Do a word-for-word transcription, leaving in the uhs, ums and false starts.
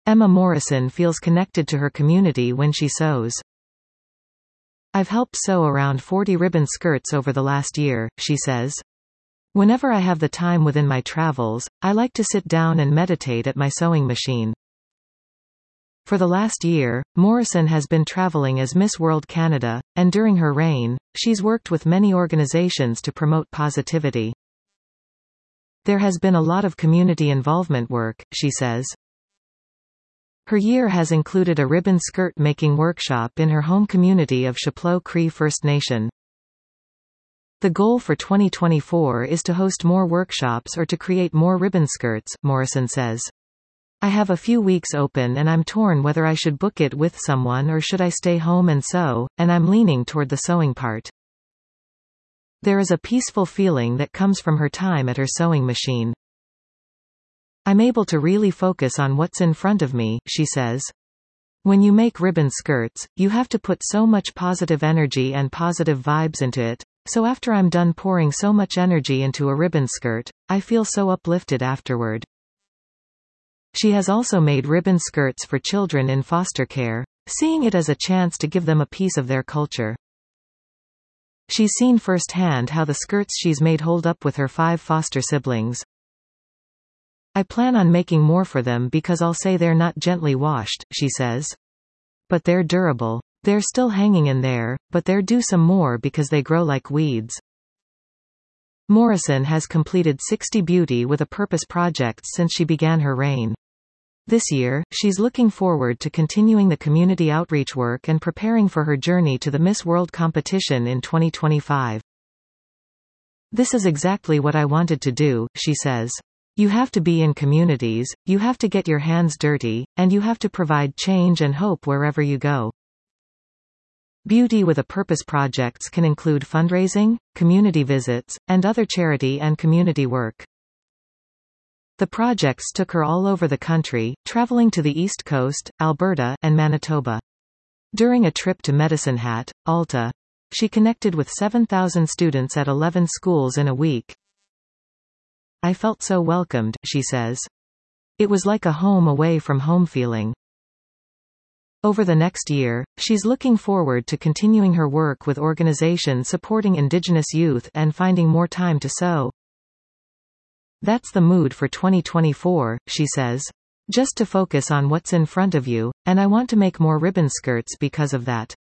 Emma Morrison feels connected to her community when she sews. "I've helped sew around forty ribbon skirts over the last year," she says. "Whenever I have the time within my travels, I like to sit down and meditate at my sewing machine." For the last year, Morrison has been traveling as Miss World Canada, and during her reign, she's worked with many organizations to promote positivity. "There has been a lot of community involvement work," she says. Her year has included a ribbon skirt making workshop in her home community of Chapleau Cree First Nation. "The goal for twenty twenty-four is to host more workshops or to create more ribbon skirts," Morrison says. "I have a few weeks open and I'm torn whether I should book it with someone or should I stay home and sew, and I'm leaning toward the sewing part." There is a peaceful feeling that comes from her time at her sewing machine. "I'm able to really focus on what's in front of me," she says. "When you make ribbon skirts, you have to put so much positive energy and positive vibes into it, so after I'm done pouring so much energy into a ribbon skirt, I feel so uplifted afterward." She has also made ribbon skirts for children in foster care, seeing it as a chance to give them a piece of their culture. She's seen firsthand how the skirts she's made hold up with her five foster siblings. "I plan on making more for them because I'll say they're not gently washed," she says. "But they're durable. They're still hanging in there, but they're due some more because they grow like weeds." Morrison has completed sixty Beauty with a Purpose projects since she began her reign. This year, she's looking forward to continuing the community outreach work and preparing for her journey to the Miss World competition in twenty twenty-five. "This is exactly what I wanted to do," she says. "You have to be in communities, you have to get your hands dirty, and you have to provide change and hope wherever you go." Beauty with a Purpose projects can include fundraising, community visits, and other charity and community work. The projects took her all over the country, traveling to the East Coast, Alberta, and Manitoba. During a trip to Medicine Hat, Alta, she connected with seven thousand students at eleven schools in a week. "I felt so welcomed," she says. "It was like a home away from home feeling." Over the next year, she's looking forward to continuing her work with organizations supporting Indigenous youth and finding more time to sew. "That's the mood for twenty twenty-four, she says. "Just to focus on what's in front of you, and I want to make more ribbon skirts because of that."